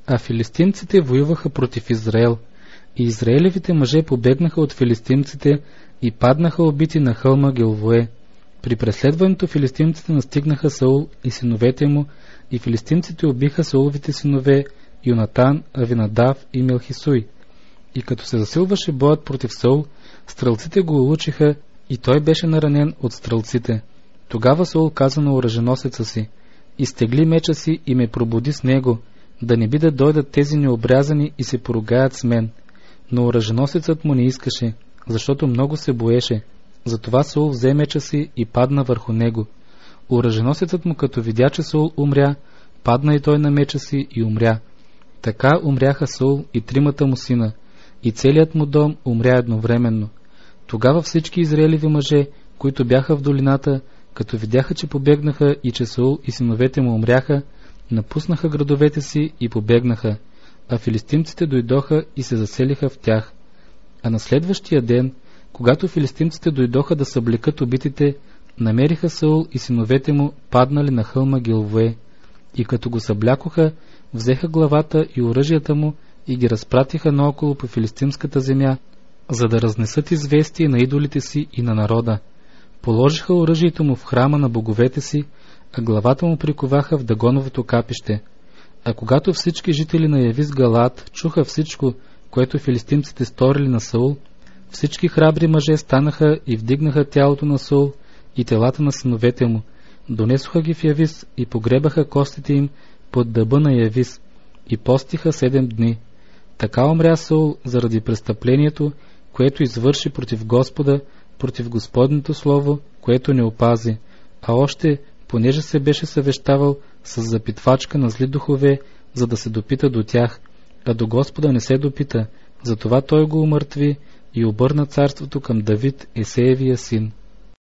А филистимците воюваха против Израел, и израелевите мъже побегнаха от филистимците и паднаха убити на хълма Гилбоя. При преследването филистимците настигнаха Саул и синовете му, и филистимците убиха Сауловите синове Йонатан, Авинадав и Мелхисуй. И като се засилваше боят против Саул, стрелците го улучиха и той беше наранен от стрелците. Тогава Саул каза на оръженосеца си: изтегли меча си и ме пробуди с него, да не би да дойдат тези необрязани и се поругаят с мен. Но оръженосецът му не искаше, защото много се боеше. Затова Саул взе меча си и падна върху него. Оръженосецът му, като видя, че Саул умря, падна и той на меча си и умря. Така умряха Саул и тримата му сина, и целият му дом умря едновременно. Тогава всички израелеви мъже, които бяха в долината, като видяха, че побегнаха и че Саул и синовете му умряха, напуснаха градовете си и побегнаха, а филистимците дойдоха и се заселиха в тях. А на следващия ден, когато филистимците дойдоха да съблекат убитите, намериха Саул и синовете му паднали на хълма Гилбоя, и като го съблякоха, взеха главата и оръжията му и ги разпратиха наоколо по филистимската земя, за да разнесат известие на идолите си и на народа. Положиха оръжието му в храма на боговете си, а главата му приковаха в Дагоновото капище. А когато всички жители на Явис Галаад чуха всичко, което филистимците сторили на Саул, всички храбри мъже станаха и вдигнаха тялото на Саул и телата на синовете му, донесоха ги в Явис и погребаха костите им под дъба на Явис и постиха 7 дни. Така умря Саул заради престъплението, което извърши против Господа, против Господното слово, което не опази, а още, понеже се беше съвещавал с запитвачка на зли духове, за да се допита до тях, а до Господа не се допита, затова той го умъртви и обърна царството към Давид, Есеевия син.